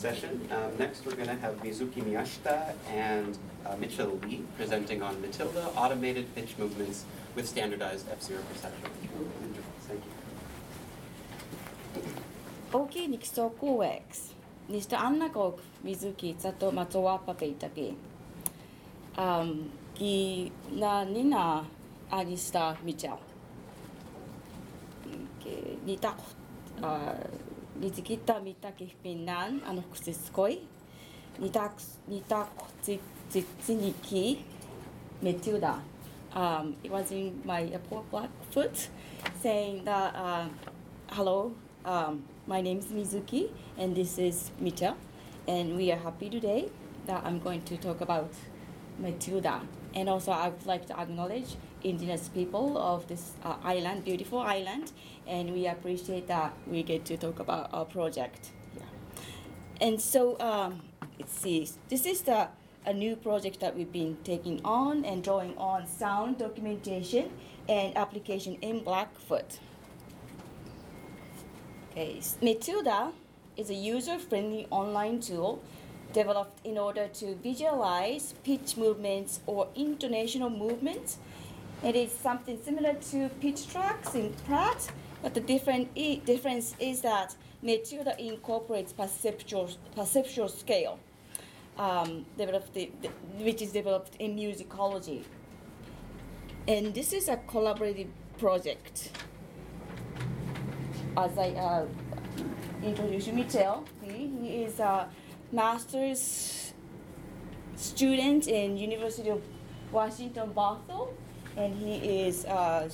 Session. Next, we're going to have Mizuki Miyashita and Mitchell Lee presenting on Matilda automated pitch movements with standardized F0 perception. Thank you. Okay, Nixo Coex. Nista Anna Kok, Mizuki, Sato Matsuwapa Peitaki. Ki na Nina Anista Mitchell. Nitak. Nizikita mitaki pinan anokusiskoi. Nitak tsiniki Matilda. It was in my poor Blackfoot saying that hello, my name is Mizuki and this is Mitchell, and we are happy today that I'm going to talk about Matilda. And also I would like to acknowledge indigenous people of this island, beautiful island, and we appreciate that we get to talk about our project. Yeah. And so let's see, this is a new project that we've been taking on and drawing on sound documentation and application in Blackfoot. Okay, Matilda is a user-friendly online tool developed in order to visualize pitch movements or intonational movements. It is something similar to pitch tracks in Pratt, but the difference is that Matilda incorporates perceptual scale, which is developed in musicology. And this is a collaborative project. As I introduce Mitchell, he is a master's student in University of Washington, Bothell, and he is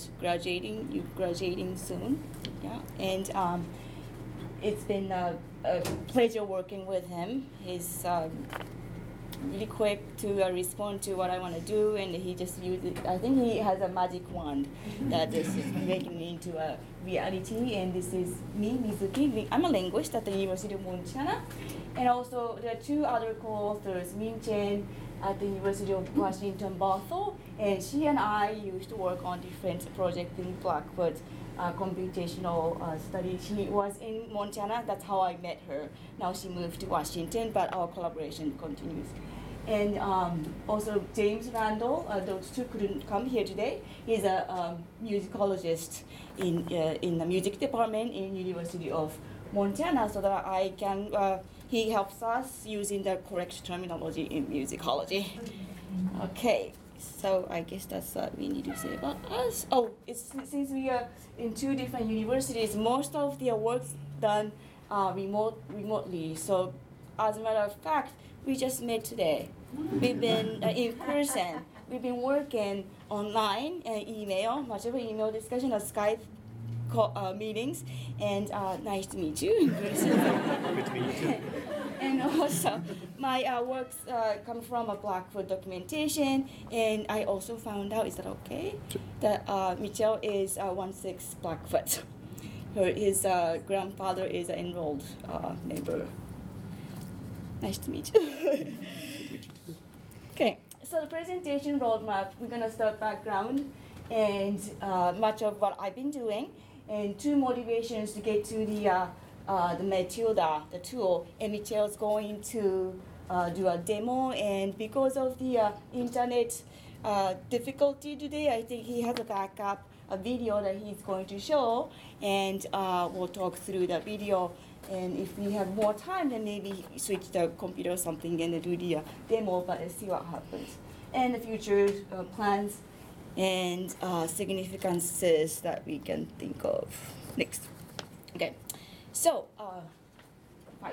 graduating soon. Yeah, and it's been a pleasure working with him. He's really quick to respond to what I want to do, and he just uses. I think he has a magic wand that is making it into a reality. And this is me, Mizuki. I'm a linguist at the University of Montana, and also there are two other co-authors, Min Chen at the University of Washington, Bothell, and she and I used to work on different projects in Blackfoot. Computational study. She was in Montana, that's how I met her. Now she moved to Washington, but our collaboration continues. And also James Randall, those two couldn't come here today. He's a musicologist in the music department in University of Montana, so that I can, he helps us using the correct terminology in musicology. Okay. So I guess that's what we need to say about us. Oh, since we are in two different universities, most of their work's done remotely. So as a matter of fact, we just met today. We've been in person. We've been working online and email, much of an email discussion or Skype meetings. And nice to meet you. Good to meet you too. And also, my works come from a Blackfoot documentation, and I also found out, is that okay? Sure. That Mitchell is 1/6 Blackfoot. His grandfather is an enrolled member. Nice to meet you. Okay, so the presentation roadmap, we're gonna start background and much of what I've been doing, and two motivations to get to the Matilda, the tool, and Mitchell's going to do a demo, and because of the internet difficulty today, I think he has a backup, a video that he's going to show, and we'll talk through the video, and if we have more time, then maybe switch the computer or something and do the demo, but let's see what happens. And the future plans and significances that we can think of. Next. Okay. So, 5.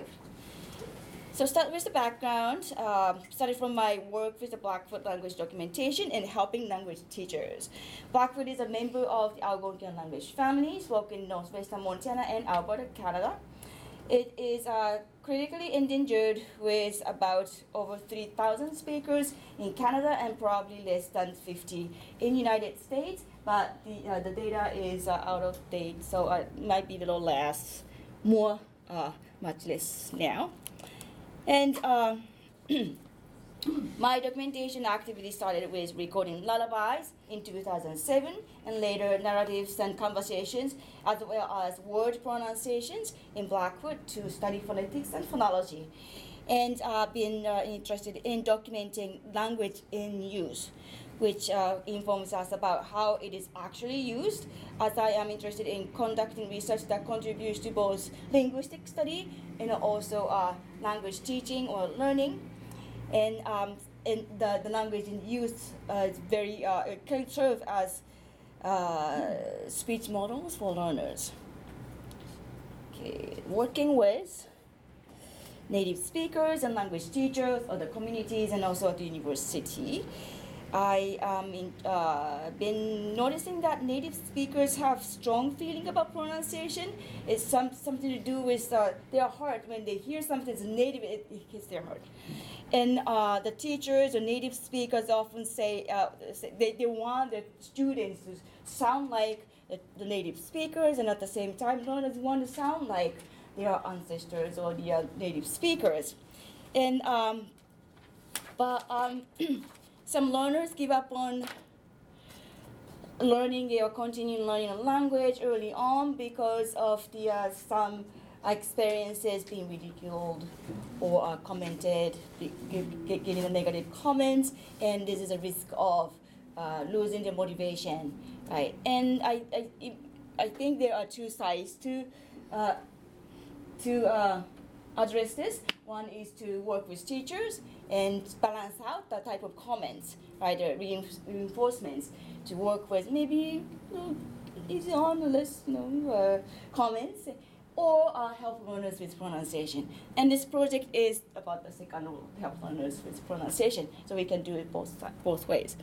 So start with the background. Started from my work with the Blackfoot language documentation and helping language teachers. Blackfoot is a member of the Algonquian language family, spoken in northwestern Montana and Alberta, Canada. It is critically endangered with about over 3,000 speakers in Canada and probably less than 50 in United States, but the data is out of date, so it might be a little less. More, much less now. And My documentation activity started with recording lullabies in 2007 and later narratives and conversations as well as word pronunciations in Blackfoot to study phonetics and phonology. And I've been interested in documenting language in use, which informs us about how it is actually used, as I am interested in conducting research that contributes to both linguistic study and also language teaching or learning. And the language in use is very can serve as speech models for learners. Okay, working with native speakers and language teachers, other communities, and also at the university. I been noticing that native speakers have strong feeling about pronunciation. It's something to do with their heart. When they hear something that's native, it hits their heart. And the teachers or native speakers often say they want their students to sound like the native speakers, and at the same time, learners want to sound like their ancestors or the native speakers. And some learners give up on learning or continuing learning a language early on because of the some experiences being ridiculed or commented, getting a negative comments, and this is a risk of losing their motivation, right? And I think there are two sides to address this. One is to work with teachers and balance out the type of comments, right, the reinforcements, to work with maybe easy on the list, comments, or help learners with pronunciation. And this project is about the second rule, help learners with pronunciation, so we can do it both ways.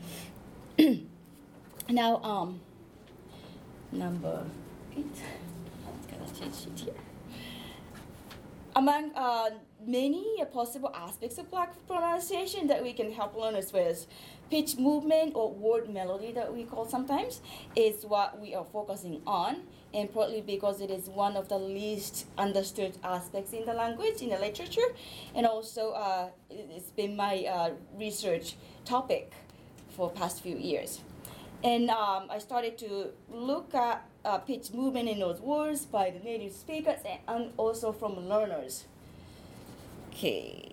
Now, number 8. I'm gonna change it here. Among many possible aspects of Blackfoot pronunciation that we can help learners with, pitch movement or word melody that we call sometimes is what we are focusing on, and partly because it is one of the least understood aspects in the language, in the literature, and also it's been my research topic for past few years. And I started to look at pitch movement in those words by the native speakers and also from learners. Okay.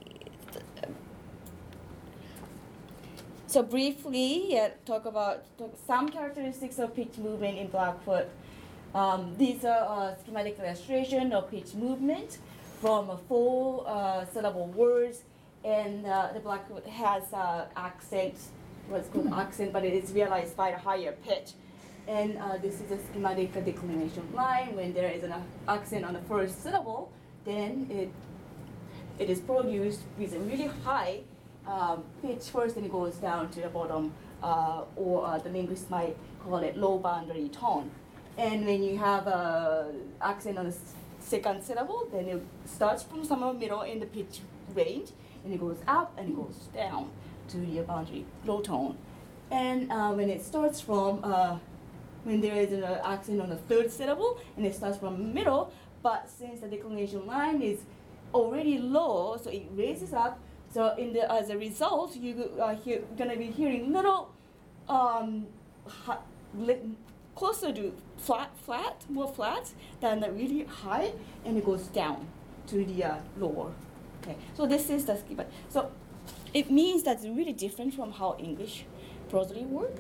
So briefly, talk some characteristics of pitch movement in Blackfoot. These are schematic illustration of pitch movement from 4 syllable words, and the Blackfoot has accent, what's called accent, but it is realized by a higher pitch. And this is a schematic declination line. When there is an accent on the first syllable, then it is produced with a really high pitch first, and it goes down to the bottom, or the linguist might call it low boundary tone. And when you have an accent on the second syllable, then it starts from somewhere middle in the pitch range, and it goes up and it goes down to the boundary low tone. And when it starts from when there is an accent on the third syllable, and it starts from middle, but since the declination line is already low, so it raises up. So as a result, you are gonna be hearing little closer to more flat than the really high, and it goes down to the lower. Okay, so this is the schema. So it means that's really different from how English prosody work.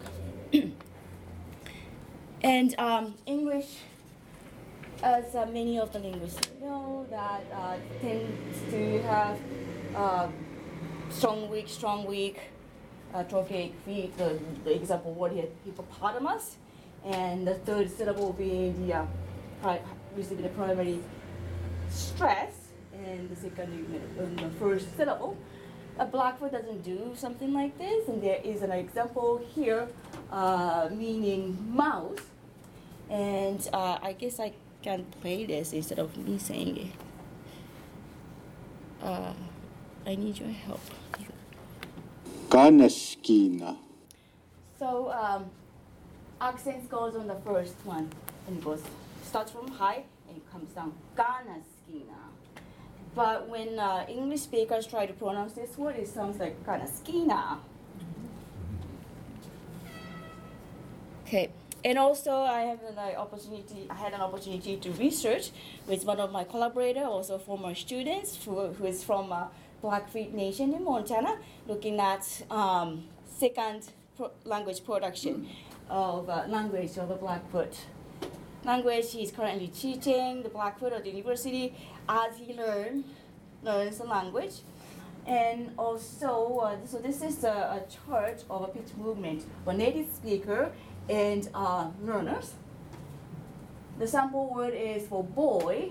And English, as many of the linguists know, that tends to have strong, weak, trochaic feet. The example word here, hippopotamus, and the third syllable being the receiving the primary stress, and the second, the first syllable. Blackfoot doesn't do something like this, and there is an example here meaning mouse, and I guess I can play this instead of me saying it. I need your help. Ganeskina. So accents goes on the first one, and it starts from high and it comes down. Ganeskina. but when English speakers try to pronounce this word, it sounds like kind of skina. Okay, and also I had an opportunity to research with one of my collaborators, also former students, who is from Blackfeet Nation in Montana, looking at second language production of language of the Blackfoot. Language he's currently teaching the Blackfoot at the university as he learns the language. And also, so this is a chart of a pitch movement for native speaker and learners. The sample word is for boy.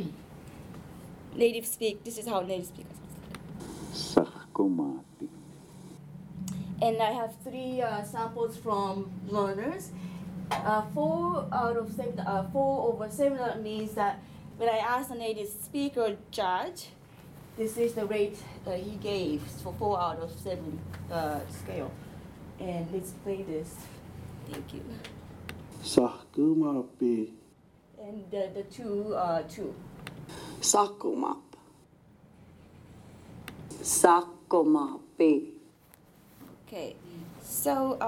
This is how native speakers. Sahkomati. And I have 3 samples from learners. 4 over 7 that means that when I asked the native speaker judge, this is the rate he gave for 4 out of 7 scale. And let's play this. Thank you. Sahkomapi. And the 2, 2. Sakumap. Sakomapi. Okay, so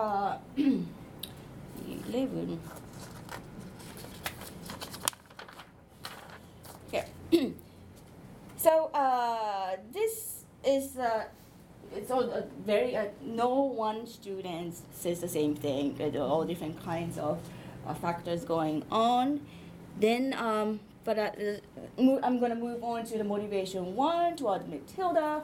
11. Okay, so this is it's all very no one student says the same thing. There are all different kinds of factors going on. Then, but I'm going to move on to the motivation 1 toward Matilda.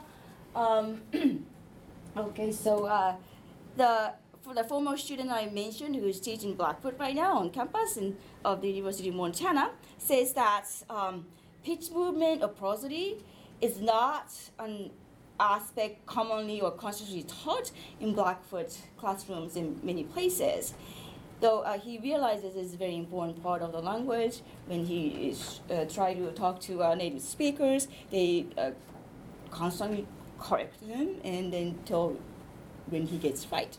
Okay, so for the former student I mentioned who is teaching Blackfoot right now on campus of the University of Montana says that pitch movement or prosody is not an aspect commonly or consciously taught in Blackfoot classrooms in many places. Though he realizes it's a very important part of the language. When he is trying to talk to native speakers, they constantly correct him and then tell when he gets right.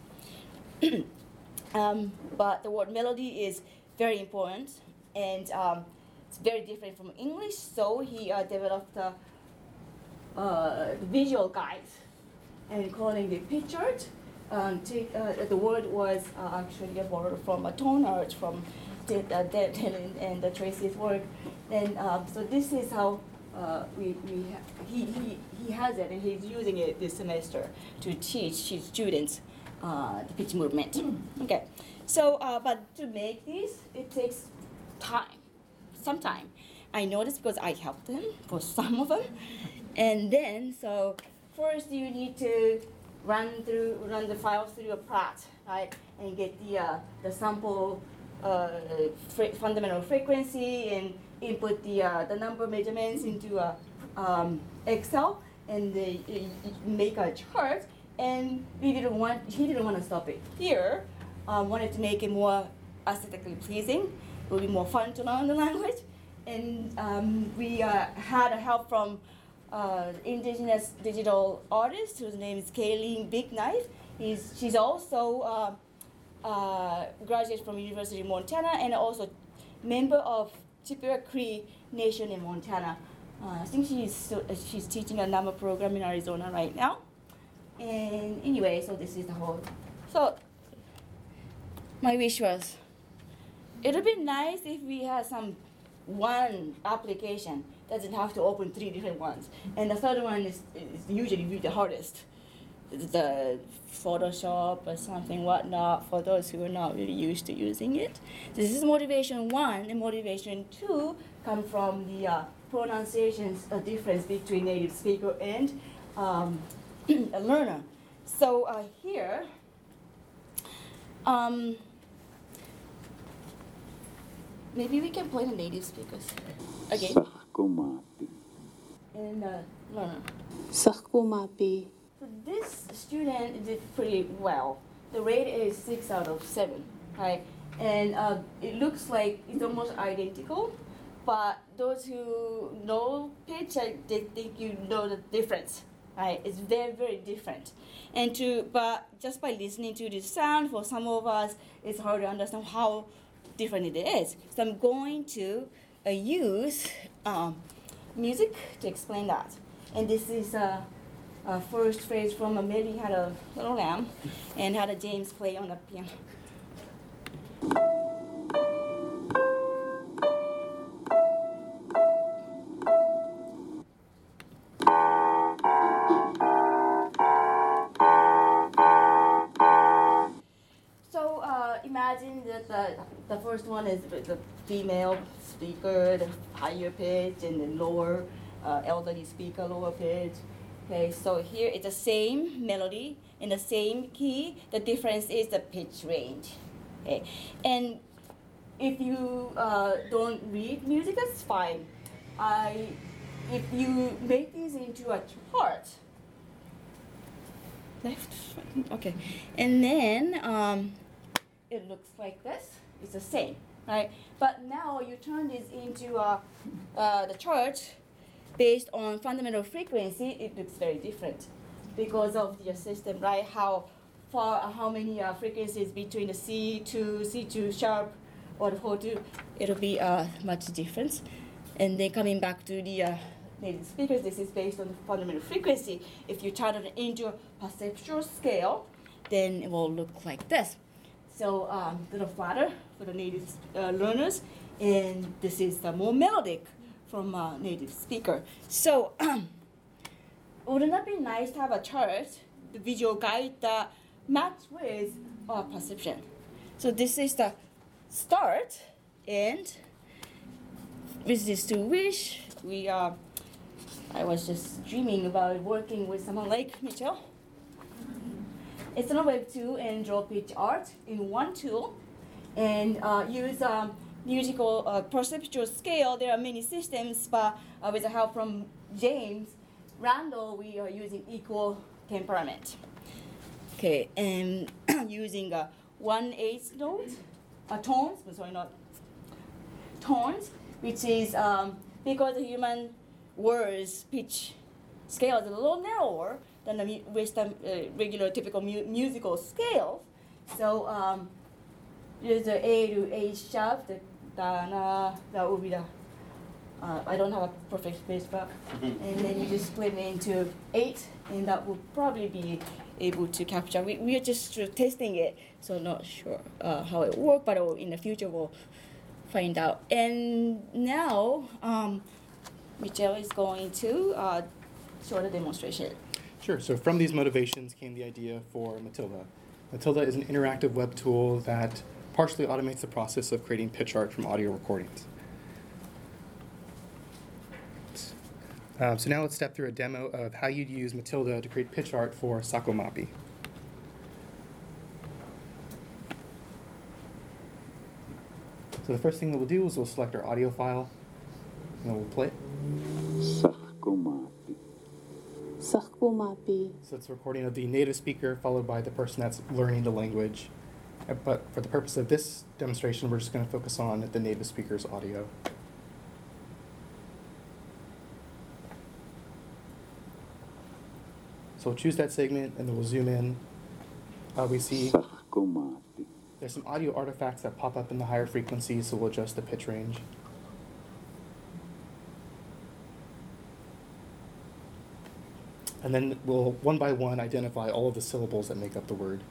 But the word melody is very important, and it's very different from English, so he developed the visual guide and calling the picture. The word was actually borrowed from a tone art from Dylan and Tracy's work. And so this is how he has it, and he's using it this semester to teach his students the pitch movement. Okay, so but to make this, it takes time, some time. I know this because I helped him for some of them, and then so first you need to run the files through a Pratt, right, and get the sample fundamental frequency and input the number measurements into Excel and make a chart. And he didn't want to stop it here. Wanted to make it more aesthetically pleasing. It would be more fun to learn the language. And we had help from indigenous digital artist whose name is Kayleen Big Knife. She's also graduate from University of Montana and also member of Chippewa Cree Nation in Montana. I think she's teaching a NAMA program in Arizona right now. And anyway, so this is the whole. So my wish was, it would be nice if we had one application doesn't have to open 3 different ones. And the third one is usually the hardest. The Photoshop or something whatnot for those who are not really used to using it. This is motivation 1, and motivation 2 come from the pronunciations difference between native speaker and a learner. So here, maybe we can play the native speakers again. Sahkomati. And learner. Sakumapi. So this student did pretty well. The rate is 6 out of 7, right? And it looks like it's almost identical, but those who know pitch, they think you know the difference, right? It's very, very different. But just by listening to the sound, for some of us, it's hard to understand how different it is. So I'm going to use music to explain that. And this is a first phrase from Mary Had a Little Lamb, and had a James play on the piano. So imagine that the first one is the female speaker, the higher pitch, and the lower elderly speaker, lower pitch. Okay, so here it's the same melody in the same key. The difference is the pitch range. Okay, and if you don't read music, that's fine. If you make this into a chart, left, right, okay, and then it looks like this. It's the same, right? But now you turn this into the chart based on fundamental frequency. It looks very different because of the system, right? How many frequencies between the C2 sharp or the 4/2? It'll be much different. And then coming back to the native speakers, this is based on the fundamental frequency. If you turn it into a perceptual scale, then it will look like this. So a little flatter for the native learners, and this is the more melodic from a native speaker. So wouldn't that be nice to have a chart, the visual guide that match with our perception? So this is the start, and with this to wish, I was just dreaming about working with someone like Mitchell. It's on Web 2 and draw pitch art in one tool, and use musical perceptual scale. There are many systems, but with the help from James Randall, we are using equal temperament. Okay, and using a 1/8 note, tones. Sorry, not tones, which is because the human words pitch scale is a little narrower than the regular typical musical scales. So there's the A to H sharp, the da na, that would be the, I don't have a perfect pitch, but, and then you just split it into 8, and that will probably be able to capture. We are just testing it, so not sure how it works, but in the future we'll find out. And now, Michelle is going to show the demonstration. Sure. So from these motivations came the idea for Matilda. Matilda is an interactive web tool that partially automates the process of creating pitch art from audio recordings. So now let's step through a demo of how you'd use Matilda to create pitch art for Sakomapi. So the first thing that we'll do is we'll select our audio file, and then we'll play it. Sakomapi. Sakomapi. So it's a recording of the native speaker followed by the person that's learning the language. But for the purpose of this demonstration, we're just going to focus on the native speaker's audio. So we'll choose that segment, and then we'll zoom in. We see Sakomapi. there's some audio artifacts that pop up in the higher frequencies, so we'll adjust the pitch range. And then we'll, one by one, identify all of the syllables that make up the word.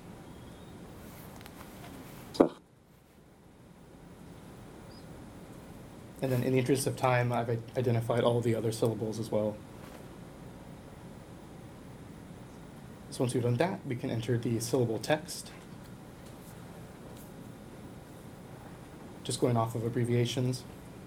And then in the interest of time, I've identified all of the other syllables as well. So once we've done that, we can enter the syllable text. Just going off of abbreviations.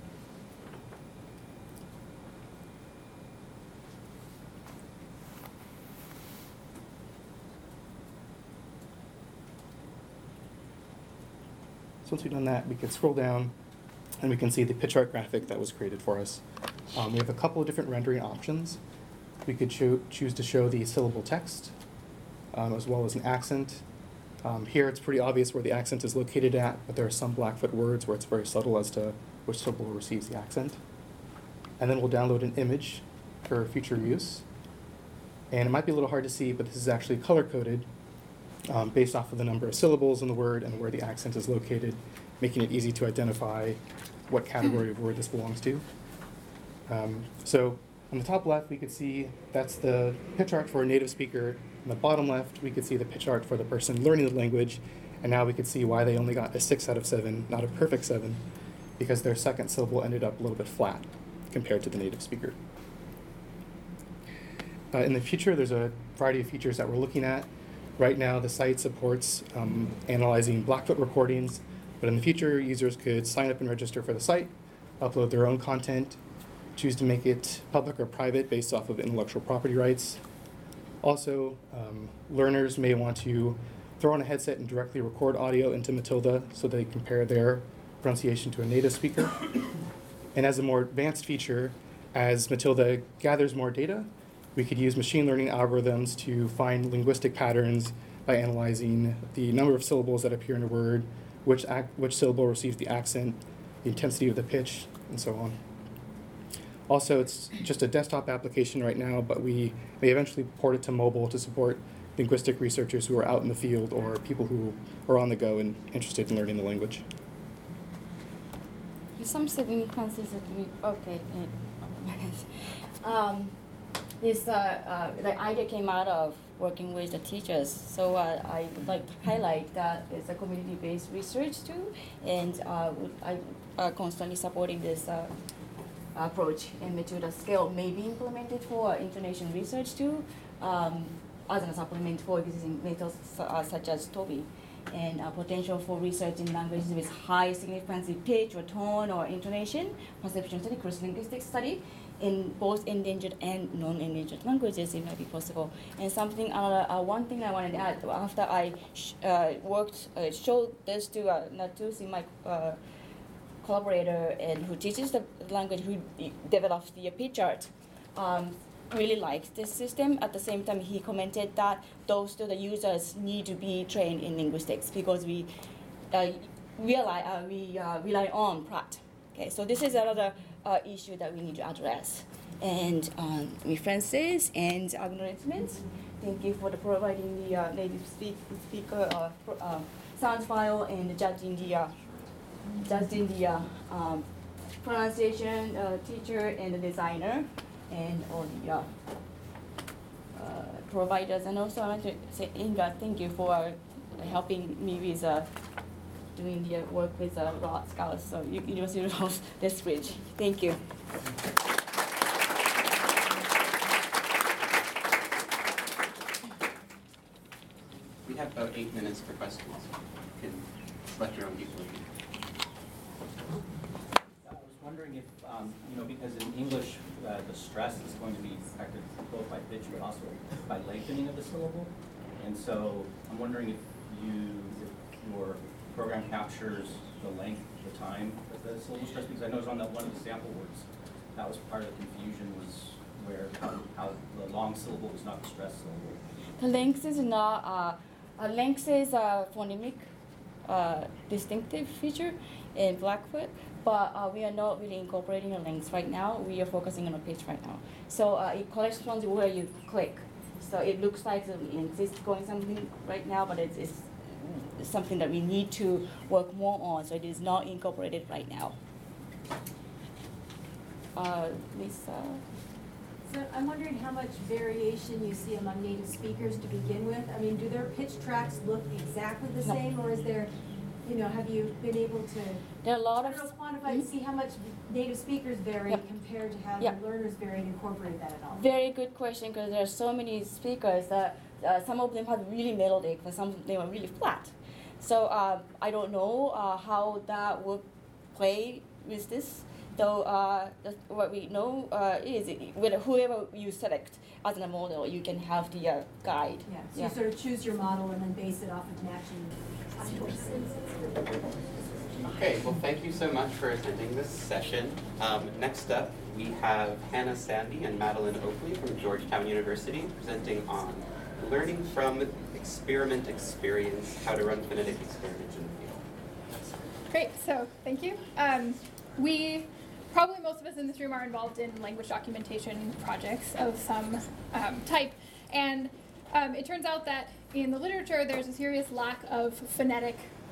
So once we've done that, we can scroll down and we can see the pitch art graphic that was created for us. We have a couple of different rendering options. We could choose to show the syllable text, as well as an accent. Here it's pretty obvious where the accent is located at, but there are some Blackfoot words where it's very subtle as to which syllable receives the accent. And then we'll download an image for future use. And it might be a little hard to see, but this is actually color-coded based off of the number of syllables in the word and where the accent is located, making it easy to identify what category of word this belongs to. So on the top left, we could see that's the pitch art for a native speaker. On the bottom left, we could see the pitch art for the person learning the language. And now we could see why they only got a 6 out of 7, not a perfect 7, because their second syllable ended up a little bit flat compared to the native speaker. In the future, there's a variety of features that we're looking at. Right now, the site supports analyzing Blackfoot recordings, but in the future, users could sign up and register for the site, upload their own content, choose to make it public or private based off of intellectual property rights. Also, learners may want to throw on a headset and directly record audio into Matilda so they compare their pronunciation to a native speaker. And as a more advanced feature, as Matilda gathers more data, we could use machine learning algorithms to find linguistic patterns by analyzing the number of syllables that appear in a word, which syllable receives the accent, the intensity of the pitch, and so on. Also, it's just a desktop application right now, but we may eventually port it to mobile to support linguistic researchers who are out in the field or people who are on the go and interested in learning the language. Some significances that we, okay. The idea came out of working with the teachers. So I would like to highlight that it's a community-based research too, and I constantly supporting this approach in Matilda scale may be implemented for intonation research too, as a supplement for existing methods such as TOBI, and potential for research in languages with high significance in pitch or tone or intonation, perception study, cross-linguistic study, in both endangered and non-endangered languages, it might be possible. And something, one thing I wanted to add, after I showed this to Natusi, my collaborator and who teaches the language, who develops the pitch art, really likes this system. At the same time, he commented that those the users need to be trained in linguistics because we rely on Pratt. Okay, so this is another issue that we need to address. And references and acknowledgements. Thank you for providing the native speaker sound file and judging the pronunciation teacher and the designer and all the providers. And also I want to say, Inga, thank you for helping me with doing the work with Rod Scouts, so University of Lethbridge. Thank you. We have about 8 minutes for questions. You can select your own people. I was wondering if, because in English, the stress is going to be affected both by pitch but also by lengthening of the syllable. And so I'm wondering if your program captures the length, the time of the syllable stress, because I noticed on one of the sample words, that was part of the confusion, was where how the long syllable was not the stress syllable. The length is not, length is a phonemic distinctive feature in Blackfoot, but we are not really incorporating a length right now. We are focusing on a pitch right now. So it corresponds to where you click. So it looks like the length is going something right now, but it's something that we need to work more on, so it is not incorporated right now. Lisa? So I'm wondering how much variation you see among native speakers to begin with. I mean, do their pitch tracks look exactly the No. same, or is there, have you been able to There are a lot of quantify and see how much native speakers vary Yep. compared to how Yep. the learners vary and incorporate that at all? very good question, because there are so many speakers that some of them have really melodic, but some of them are really flat. So I don't know how that will play with this. Though what we know is with whoever you select as a model, you can have the guide. Yeah, so you sort of choose your model and then base it off of matching choices. Okay, well, thank you so much for attending this session. Next up, we have Hannah Sandy and Madeline Oakley from Georgetown University presenting on learning from experiment experience, how to run phonetic experiments in the field. Great, so thank you. Probably most of us in this room are involved in language documentation projects of some type. And it turns out that in the literature, there's a serious lack of phonetic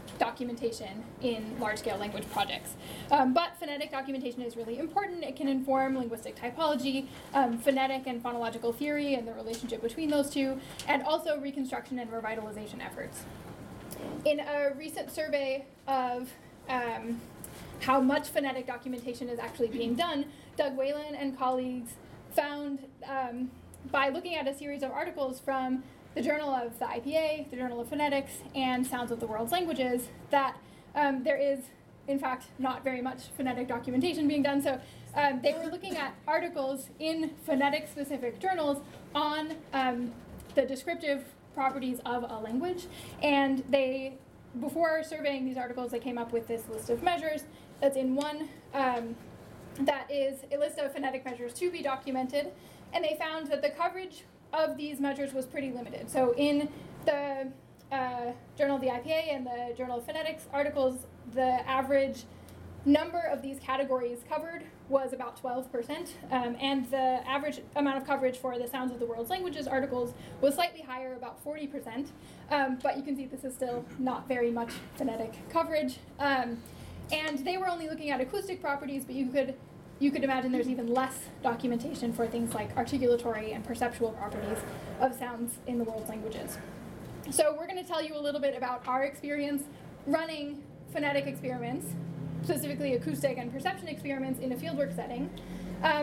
documentation in large-scale language projects. But phonetic documentation is really important. It can inform linguistic typology, phonetic and phonological theory and the relationship between those two, and also reconstruction and revitalization efforts. In a recent survey of how much phonetic documentation is actually being done, Doug Whalen and colleagues found, by looking at a series of articles from the Journal of the IPA, the Journal of Phonetics, and Sounds of the World's Languages, that there is, in fact, not very much phonetic documentation being done. So they were looking at articles in phonetic-specific journals on the descriptive properties of a language, and they, before surveying these articles, they came up with this list of measures that's in one that is a list of phonetic measures to be documented, and they found that the coverage of these measures was pretty limited. So in the Journal of the IPA and the Journal of Phonetics articles, the average number of these categories covered was about 12%, and the average amount of coverage for the Sounds of the World's Languages articles was slightly higher, about 40%, but you can see this is still not very much phonetic coverage. And they were only looking at acoustic properties, but you could imagine there's even less documentation for things like articulatory and perceptual properties of sounds in the world's languages. So we're going to tell you a little bit about our experience running phonetic experiments, specifically acoustic and perception experiments in a fieldwork setting.